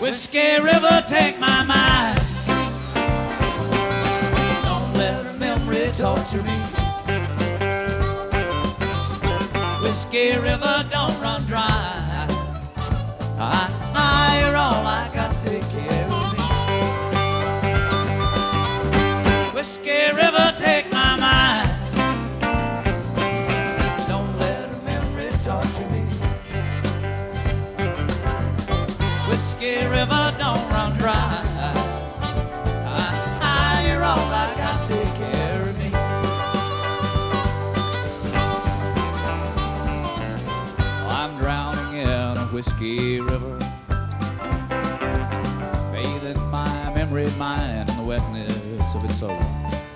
Whiskey River, take my mind. Don't let her memory torture me. Whiskey River, don't run dry. You're all I got to take care of me. Whiskey River, take my mind. Don't let her memory torture me. Whiskey River, don't run dry. You're all I got to take care of me. I'm drowning in a whiskey river, bathing my memory mind in the wetness of its soul.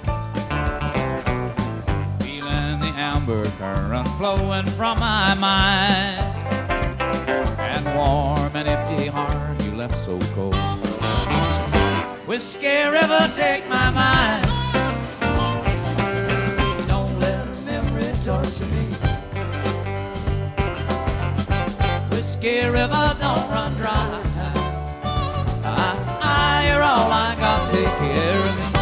Feeling the amber current flowing from my mind, and warm and empty heart you left so cold. Whiskey River, take my mind. Don't let her memory torture me. Whiskey River, don't run dry. You're all I got to take care of me.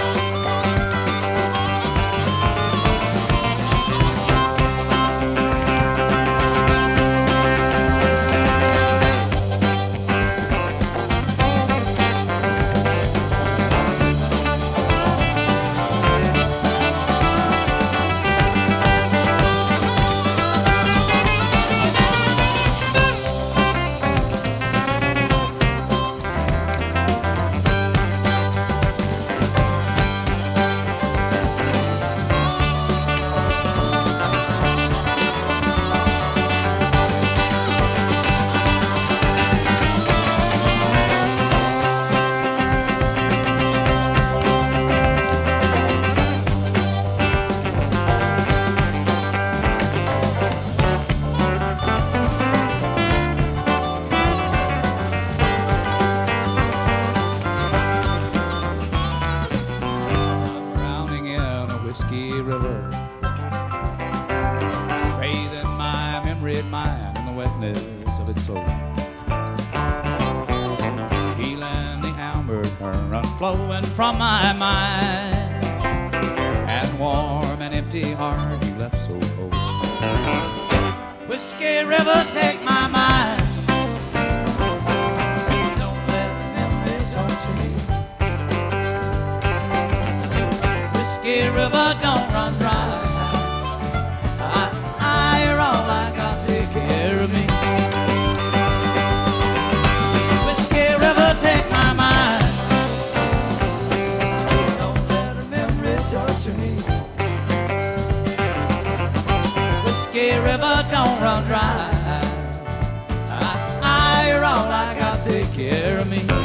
Whiskey River, bathing my memory mind in the wetness of its soul. Feeling the amber current flowing from my mind, and warm and empty heart you left so cold. Whiskey River, take my mind. Don't let memory torture me. Whiskey River, don't run dry. You're all I got to take care of me. Whiskey River, take my mind. Don't let her memory torture me. Whiskey River, don't run dry. You're all I got to take care of me.